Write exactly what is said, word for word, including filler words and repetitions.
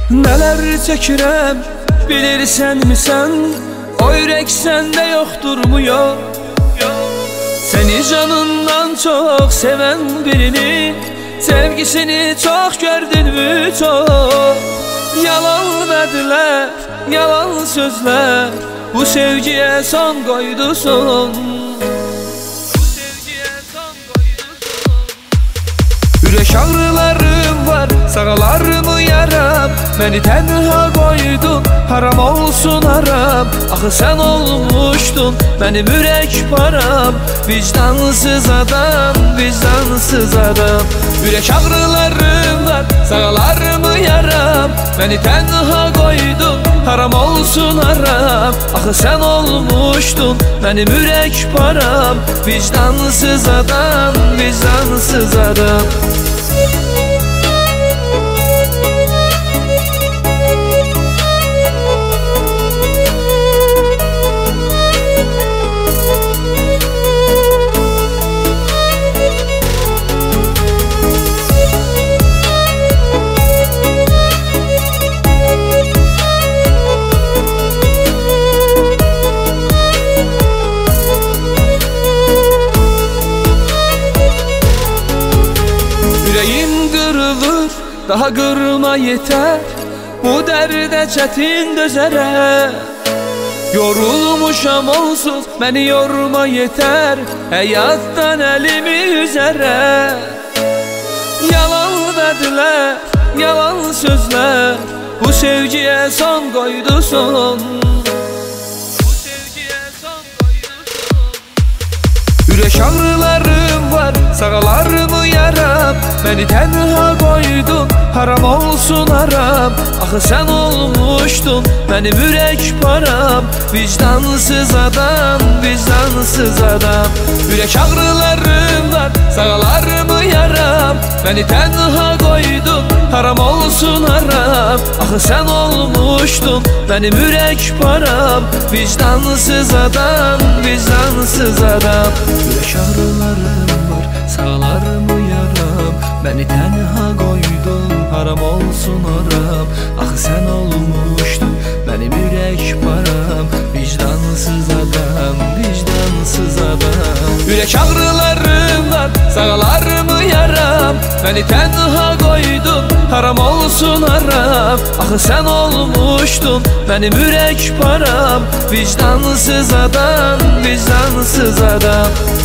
Nələr çəkirəm, bilirsənmi sən? O ürək səndə yoxdurmu yox? Səni canından çox sevən birini, sevgisini çox gördünmü çox? Yalan vədlər, yalan sözlər, bu sevgiyə son qoydu son. Ürək ağrılarım var, sağalarımı yaram, məni tənha qoydun, haram olsun haram. Axı sən olmuşdun mənim ürək param, vicdansız adam, vicdansız adam. Ürək ağrılarım var, sağalarımı yaram, məni tənha qoydun, haram olsun haram. Axı sən olmuşdun mənim ürək param, vicdansız adam, vicdansız adam. Ürəyim qırılır, daha qırma yetər, bu dərdə çətin dözərəm. Yorulmuşam onsuz, məni yorma yetər, həyatdan əlimi üzərəm. Yalan vədlər, yalan sözlər, bu sevgiyə son qoydu son. Ürək ağrılarım var, sağalarımı yaram, məni tənha qoydun, haram olsun haram. Axı sən olmuşdun mənim ürək param, vicdansız adam, vicdansız adam. Ürək ağrılarım var, sağalarımı yaram, məni tənha qoydun, haram olsun haram. Axı sən olmuşdun mənim ürək param, vicdansız adam, vicdansız adam. Ürək ağrılarım var, sağalarımı yaram, məni tənha qoydun, haram olsun haram. Axı sən olmuşdun mənim ürək param, vicdansız adam, vicdansız adam. Ürək ağrılarım var, sağalarımı yaram, məni tənha qoydun, haram olsun haram. Axı sən olmuşdun mənim ürək param, vicdansız adam, vicdansız adam.